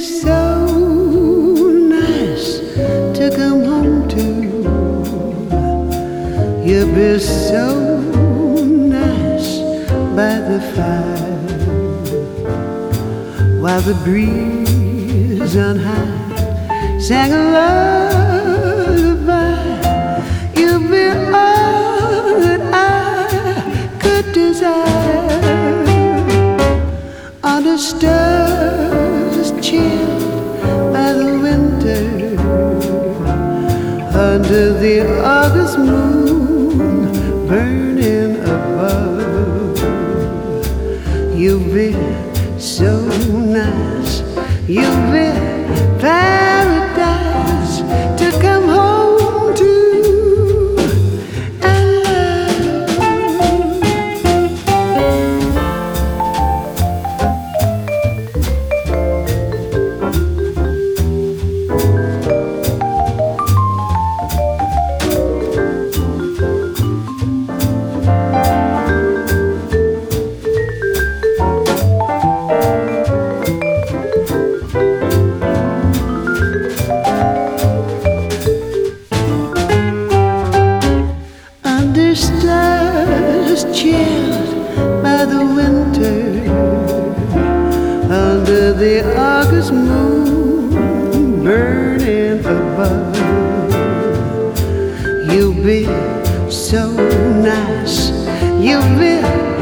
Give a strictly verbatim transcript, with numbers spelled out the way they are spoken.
so nice to come home to. You'd be so nice by the fire, while the breeze on high sang a lullaby. You'd be all that I could desire. Under stars chilled by the winter, under the August moon burning above, you've been so nice, you've been paradise to come home to. Under stars chilled by the winter, under the August moon burning above, you've been so nice, you've been